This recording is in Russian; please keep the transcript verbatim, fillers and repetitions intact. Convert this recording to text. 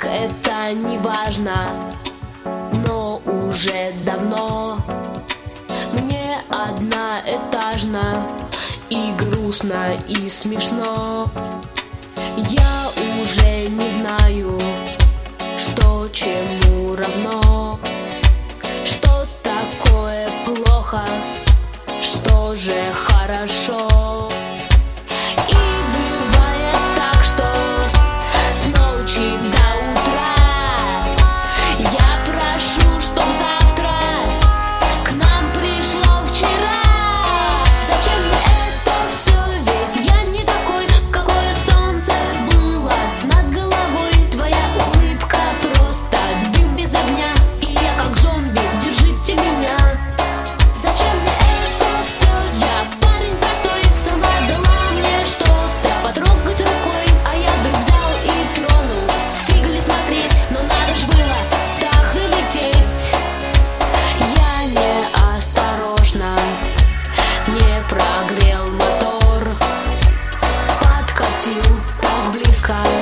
как это не важно, но уже давно мне одноэтажно и грустно, и смешно. Я уже не знаю, что чему равно, что такое плохо, что же хорошо. И бывает так, что с ночи до утра я прошу, чтоб завтра к нам пришло вчера. Зачем мне это все, ведь я не такой, какое солнце было над головой. Твоя улыбка просто дым без огня, и я как зомби, держите меня. Зачем мне это все, я парень простой, сама дала мне что-то потрогать рукой, а я вдруг взял и тронул. Фиг ли смотреть, но надо ж было так залететь. Я неосторожно не прогрел мотор, подкатил так близко.